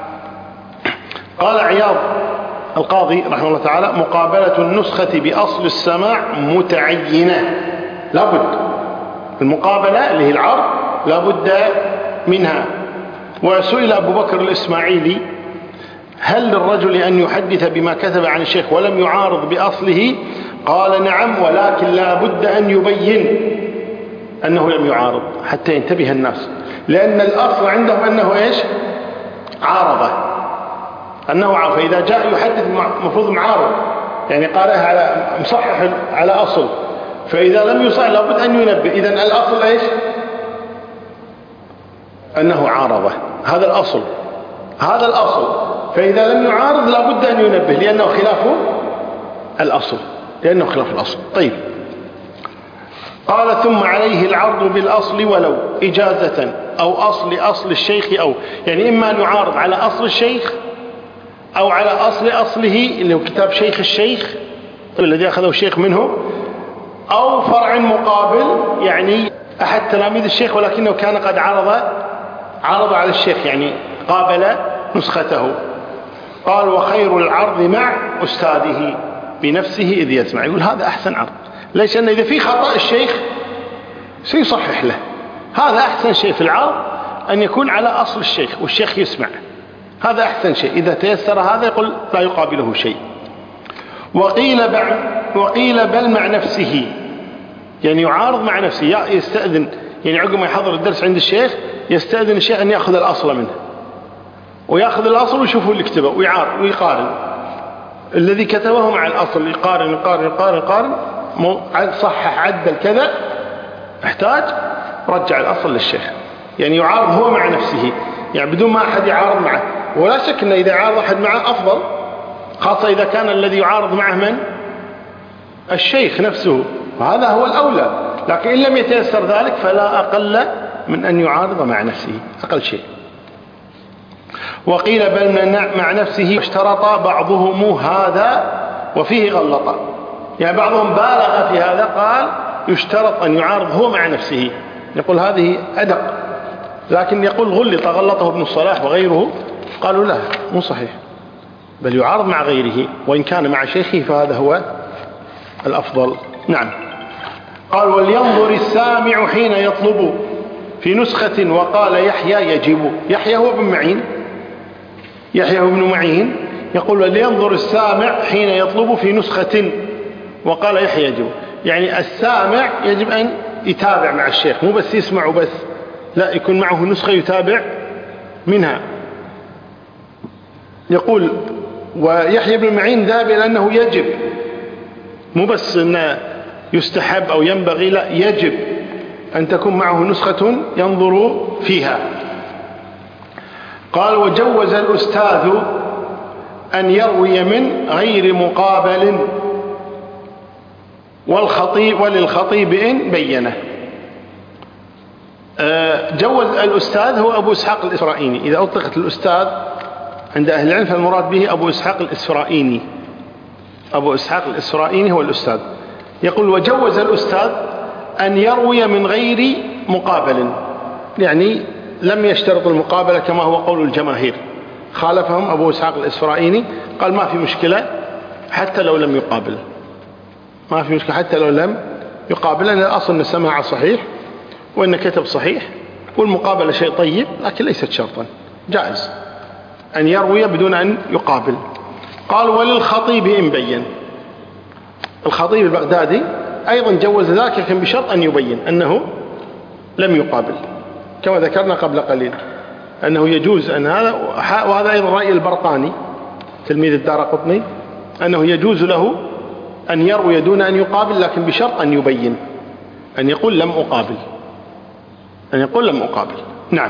قال عياض القاضي رحمه الله تعالى: مقابلة النسخة بأصل السماع متعينة، لابد المقابلة اللي هي العرض لابد منها. وسئل أبو بكر الإسماعيلي: هل للرجل أن يحدث بما كتب عن الشيخ ولم يعارض بأصله؟ قال: نعم، ولكن لا بد أن يبين أنه لم يعارض حتى ينتبه الناس، لأن الأصل عندهم أنه إيش؟ عارضة، أنه عارض. فإذا جاء يحدث مفروض معارض، يعني قارئها على مصحح على أصل، فإذا لم يصح لابد أن ينبه. إذن الأصل إيش؟ أنه عارضة، هذا الأصل، هذا الأصل. فإذا لم يعارض لابد أن ينبه، لأنه خلاف الأصل، لأنه خلاف الأصل. طيب، قال: ثم عليه العرض بالأصل ولو إجازة أو أصل أصل الشيخ، أو يعني إما أن يعارض على أصل الشيخ أو على أصل أصله اللي هو كتاب شيخ الشيخ الذي أخذه الشيخ منه، أو فرع مقابل، يعني أحد تلاميذ الشيخ ولكنه كان قد عرض عرض على الشيخ، يعني قابل نسخته. قال: وخير العرض مع أستاذه بنفسه إذ يسمع. يقول هذا أحسن عرض. ليش؟ أنه إذا في خطأ الشيخ سيصحح له، هذا أحسن شيء في العرض، أن يكون على أصل الشيخ والشيخ يسمع، هذا أحسن شيء. إذا تيسر هذا يقول لا يقابله شيء. وقيل, وقيل بل مع نفسه، يعني يعارض مع نفسه، يستأذن، يعني عقب ما يحضر الدرس عند الشيخ يستأذن الشيخ أن يأخذ الأصل منه، ويأخذ الأصل ويشوفه اللي كتبه ويعارض ويقارن الذي كتبه مع الأصل، يقارن يقارن يقارن يقارن، صحح عدل كذا، احتاج رجع الأصل للشيخ. يعني يعارض هو مع نفسه، يعني بدون ما أحد يعارض معه. ولا شك أن إذا عارض أحد معه أفضل، خاصة إذا كان الذي يعارض معه من؟ الشيخ نفسه، وهذا هو الأولى. لكن إن لم يتيسر ذلك فلا أقل من أن يعارض مع نفسه، أقل شيء. وقيل بل مع نفسه، اشترط بعضهم هذا وفيه غلط، يعني بعضهم بالغ في هذا، قال يشترط أن يعارض هو مع نفسه، يقول هذه أدق. لكن يقول غلط، غلطه ابن الصلاح وغيره، قالوا لا، مو صحيح، بل يعارض مع غيره، وإن كان مع شيخه فهذا هو الأفضل. نعم. قال: ولينظر السامع حين يطلب في نسخة، وقال يحيى يجب. يحيى هو ابن معين، يحيى هو ابن معين، يقول: ولينظر السامع حين يطلب في نسخة، وقال يحيى يجب. يعني السامع يجب أن يتابع مع الشيخ، مو بس يسمع وبس، لا، يكون معه نسخة يتابع منها. يقول: ويحيى بن معين ذهب إلى أنه يجب، مو بس أنه يستحب أو ينبغي، لا، يجب أن تكون معه نسخة ينظر فيها. قال: وجوز الأستاذ أن يروي من غير مقابل، والخطيب وللخطيب إن بينه. جوز الأستاذ هو أبو إسحاق الإسرائيني. إذا أطلقت الأستاذ عند أهل العلم فالمراد به أبو إسحاق الإسرائيني، أبو إسحاق الإسرائيني هو الأستاذ. يقول: وجوز الأستاذ أن يروي من غير مقابل، يعني لم يشترط المقابلة كما هو قول الجماهير، خالفهم أبو إسحاق الإسرائيني، قال ما في مشكلة حتى لو لم يقابل، ما في مشكلة حتى لو لم يقابل، لأن الأصل أن السماع صحيح وأن كتب صحيح، والمقابلة شيء طيب لكن ليست شرطا، جائز. أن يروي بدون أن يقابل. قال وللخطيب إن بين. الخطيب البغدادي أيضا جوز ذلك لكن بشرط أن يبين أنه لم يقابل، كما ذكرنا قبل قليل أنه يجوز أن هذا، وهذا أيضا رأي البرقاني تلميذ الدارقطني، أنه يجوز له أن يروي دون أن يقابل لكن بشرط أن يبين، أن يقول لم أقابل، أن يقول لم أقابل. نعم.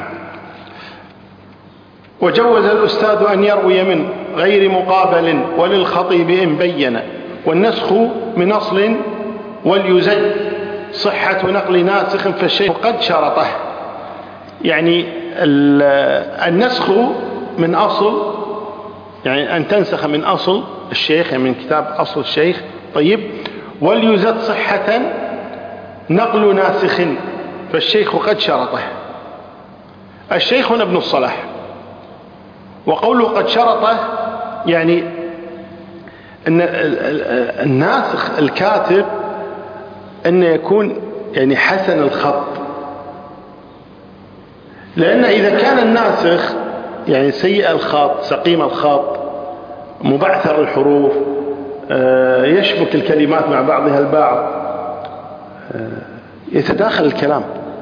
وجوز الأستاذ أن يروي من غير مقابل وللخطيب إن بين، والنسخ من أصل وليزد صحة نقل ناسخ فالشيخ قد شرطه. يعني النسخ من أصل، يعني أن تنسخ من أصل الشيخ، يعني من كتاب أصل الشيخ. طيب. وليزد صحة نقل ناسخ فالشيخ قد شرطه. الشيخ هنا ابن الصلاح، وقوله قد شرطه يعني أن الناسخ الكاتب أن يكون يعني حسن الخط، لأن إذا كان الناسخ يعني سيء الخط سقيم الخط مبعثر الحروف يشبك الكلمات مع بعضها البعض يتداخل الكلام،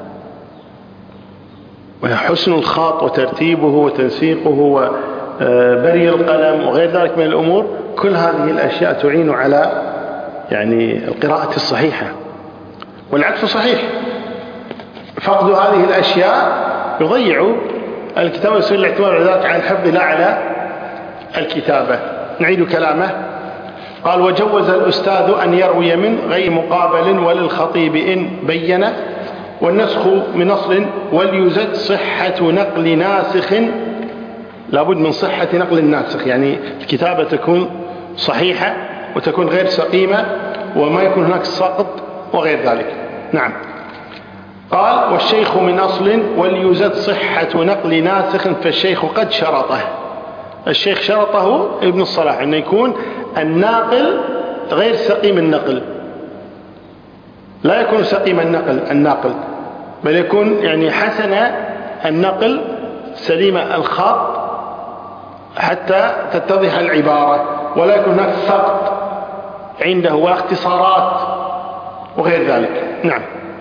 وحسن الخط وترتيبه وتنسيقه وبري القلم وغير ذلك من الأمور، كل هذه الأشياء تعين على يعني القراءة الصحيحة، والعكس صحيح. فقد هذه الأشياء يضيع الكتابة ويصير الاعتماد على ذلك على الحفظ لا على الكتابة. نعيد كلامه. قال وجوز الأستاذ أن يروي من غير مقابل وللخطيب إن بين، والنسخ من أصل وليزد صحة نقل ناسخ. لابد من صحة نقل الناسخ، يعني الكتابة تكون صحيحة وتكون غير سقيمة وما يكون هناك سقط وغير ذلك. نعم. قال والشيخ من أصل وليزد صحة نقل ناسخ فالشيخ قد شرطه. الشيخ شرطه ابن الصلاح أن يكون الناقل غير سقيم النقل، لا يكون سقيم النقل الناقل بل يكون يعني حسن النقل سليم الخط حتى تتضح العبارة، ولا يكون هناك سقط عنده ولا اختصارات وغير ذلك. نعم.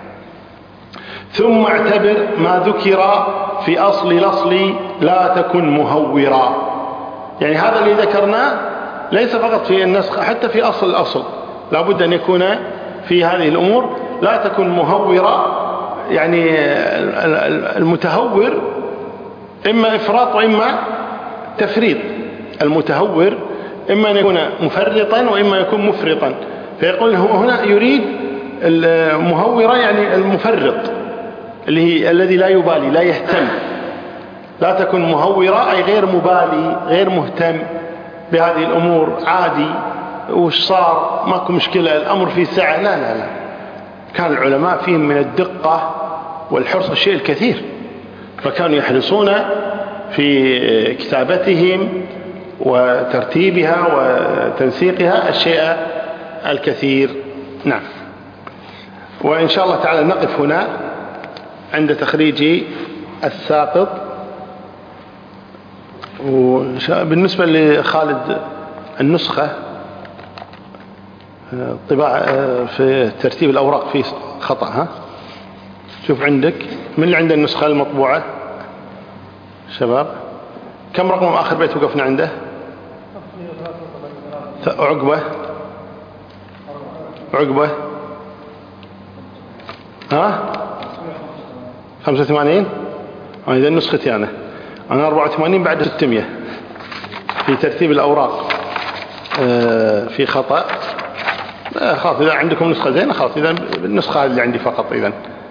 ثم اعتبر ما ذكر في أصل الأصل لا تكن مهورا. يعني هذا اللي ذكرناه ليس فقط في النسخ، حتى في أصل الأصل لابد أن يكون في هذه الأمور لا تكن مهورا. يعني المتهور إما إفراط وإما تفريط. المتهور إما أن يكون مفرطا وإما يكون مفرطا، فيقول هنا يريد المهورة يعني المفرط اللي هي الذي لا يبالي لا يهتم. لا تكن مهورة أي غير مبالي غير مهتم بهذه الأمور، عادي وش صار ماكو مشكلة الأمر في سعة. لا لا لا، كان العلماء فيهم من الدقة والحرص الشيء الكثير، فكانوا يحرصون في كتابتهم وترتيبها وتنسيقها الشيء الكثير. نعم. وإن شاء الله تعالى نقف هنا عند تخريج الساقط. وبالنسبة لخالد النسخة طباعة في ترتيب الأوراق فيه خطأ. ها شوف عندك من اللي عنده النسخة المطبوعة شباب، كم رقم آخر بيت وقفنا عنده؟ عقبة عقبة ها خمسة وثمانين. إذا نسختي أنا أنا أربعة وثمانين بعد ستمية في ترتيب الأوراق في خطأ. خلاص إذا عندكم نسخة زينة خلاص، إذا النسخة اللي عندي فقط. إذا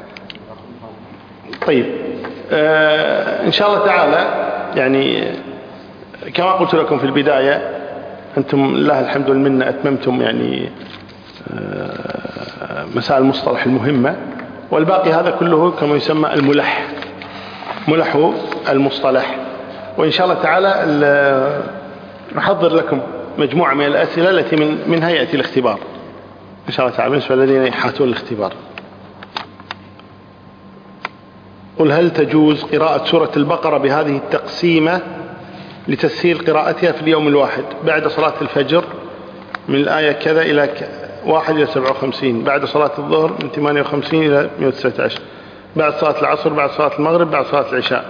طيب إن شاء الله تعالى يعني كما قلت لكم في البداية أنتم لله الحمد والمنة أتممتم يعني مسائل المصطلح المهمة، والباقي هذا كله كما يسمى الملح، ملح المصطلح. وإن شاء الله تعالى نحضر لكم مجموعة من الأسئلة التي من منها يأتي الاختبار إن شاء الله تعالى بالنسبة للذين يحاتون الاختبار. قل هل تجوز قراءة سورة البقرة بهذه التقسيمة لتسهيل قراءتها في اليوم الواحد بعد صلاة الفجر من الآية كذا إلى واحد إلى سبعة وخمسين، بعد صلاة الظهر من ثمانية وخمسين إلى مئة وتسعة عشر، بعد صلاة العصر، بعد صلاة المغرب، بعد صلاة العشاء.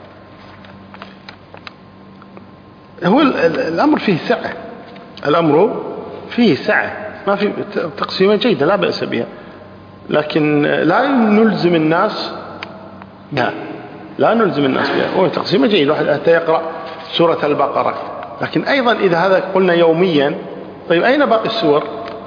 هو الأمر فيه سعة، الأمر فيه سعة، ما في تقسيمة جيدة لا بأس بها، لكن لا نلزم الناس بها، لا نلزم الناس بها. هو تقسيمة جيدة، واحد حتى يقرأ سورة البقرة، لكن أيضا إذا هذا قلنا يوميا، طيب أين باقي السور؟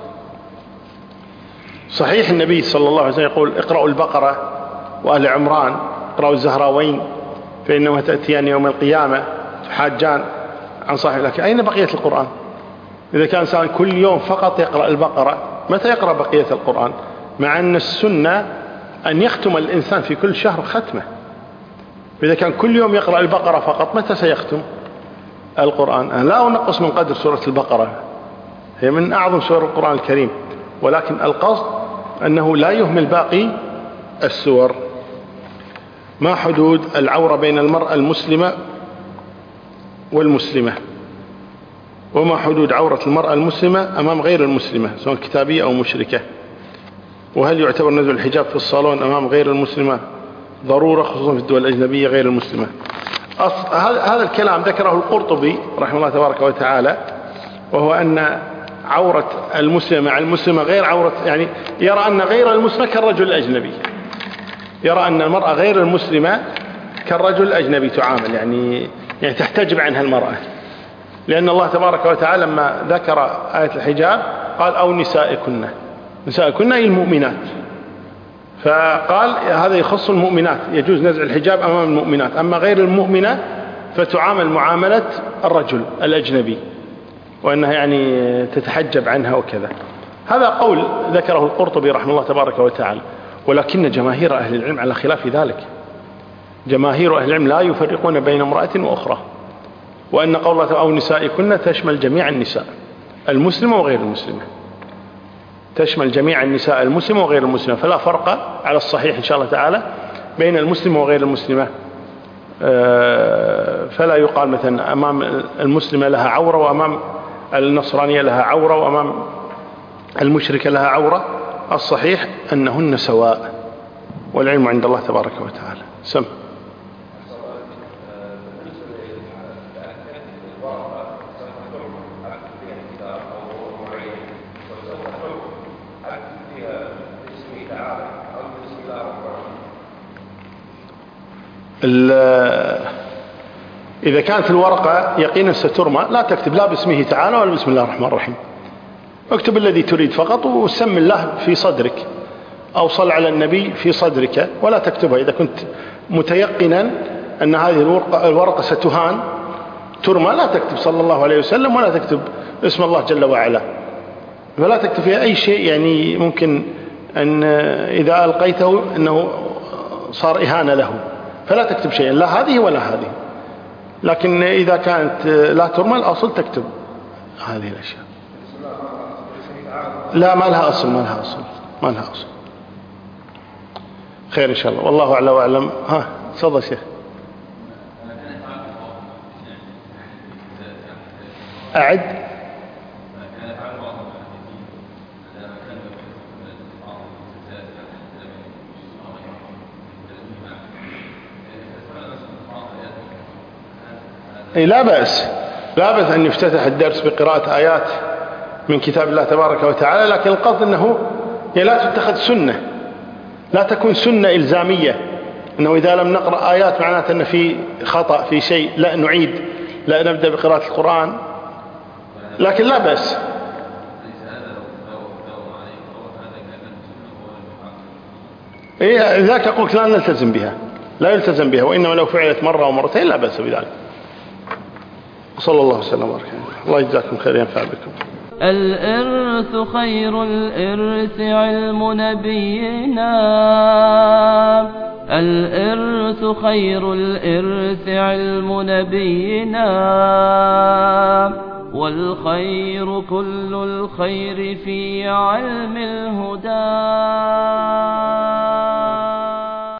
صحيح النبي صلى الله عليه وسلم يقول اقرأوا البقرة وآل عمران، اقرأوا الزهراوين فإنما تأتيان يوم القيامة تحاجان عن صاحب، لكن أين بقية القرآن؟ إذا كان إنسان كل يوم فقط يقرأ البقرة، متى يقرأ بقية القرآن؟ مع أن السنة أن يختم الإنسان في كل شهر ختمة، إذا كان كل يوم يقرأ البقرة فقط متى سيختم القرآن؟ أنا لا أنقص من قدر سورة البقرة، هي من أعظم سور القرآن الكريم، ولكن القصد أنه لا يهمل باقي السور. ما حدود العورة بين المرأة المسلمة والمسلمة؟ وما حدود عورة المرأة المسلمة أمام غير المسلمة سواء كتابية أو مشركة؟ وهل يعتبر نزع الحجاب في الصالون أمام غير المسلمة ضرورة خصوصا في الدول الأجنبية غير المسلمة؟ هذا الكلام ذكره القرطبي رحمه الله تبارك وتعالى، وهو أن عورة المسلمة مع المسلمة غير عورة، يعني يرى أن غير المسلمة كالرجل الأجنبي، يرى أن المرأة غير المسلمة كالرجل الأجنبي تعامل، يعني يعني تحتجب عنها المرأة، لأن الله تبارك وتعالى لما ذكر آية الحجاب قال أو نسائكن، نسائكن أي المؤمنات، فقال هذا يخص المؤمنات، يجوز نزع الحجاب أمام المؤمنات، أما غير المؤمنة فتعامل معاملة الرجل الأجنبي، وأنها يعني تتحجب عنها وكذا. هذا قول ذكره القرطبي رحمه الله تبارك وتعالى، ولكن جماهير أهل العلم على خلاف ذلك، جماهير أهل العلم لا يفرقون بين امرأة وأخرى، وأن قوله أو نسائكن تشمل جميع النساء المسلمة وغير المسلمة، تشمل جميع النساء المسلمة وغير المسلمة، فلا فرق على الصحيح إن شاء الله تعالى بين المسلمة وغير المسلمة. فلا يقال مثلا أمام المسلمة لها عورة وأمام النصرانية لها عورة وأمام المشركة لها عورة، الصحيح أنهن سواء، والعلم عند الله تبارك وتعالى. سم إذا كانت الورقة يقينا سترمى لا تكتب لا باسمه تعالى ولا بسم الله الرحمن الرحيم، اكتب الذي تريد فقط وسم الله في صدرك، أو صل على النبي في صدرك، ولا تكتبها إذا كنت متيقنا أن هذه الورقة ستهان ترمى، لا تكتب صلى الله عليه وسلم ولا تكتب اسم الله جل وعلا، ولا تكتب فيها أي شيء يعني ممكن أن إذا ألقيته أنه صار إهانة له، فلا تكتب شيئا لا هذه ولا هذه. لكن إذا كانت لا ترمى الأصل تكتب هذه الأشياء. لا ما لها أصل، ما لها أصل، ما لها أصل. خير إن شاء الله، والله أعلى وأعلم. ها تفضل شيخ. أعد. أي لا بأس، لا بأس أن يفتتح الدرس بقراءة آيات من كتاب الله تبارك وتعالى، لكن القصد أنه لا تتخذ سنة، لا تكون سنة إلزامية، أنه إذا لم نقرأ آيات معناته أن في خطأ في شيء، لا نعيد، لا نبدأ بقراءة القرآن، لكن لا بأس. إيه ذاك قلت لا نلتزم بها، لا يلتزم بها، وإنما لو فعلت مرة أو مرتين لا بأس بذلك. صلى الله وسلم وبارك. الله يجزاكم خير ينفع بكم. الإرث خير الإرث علم نبينا، الإرث خير الإرث علم نبينا، والخير كل الخير في علم الهدى.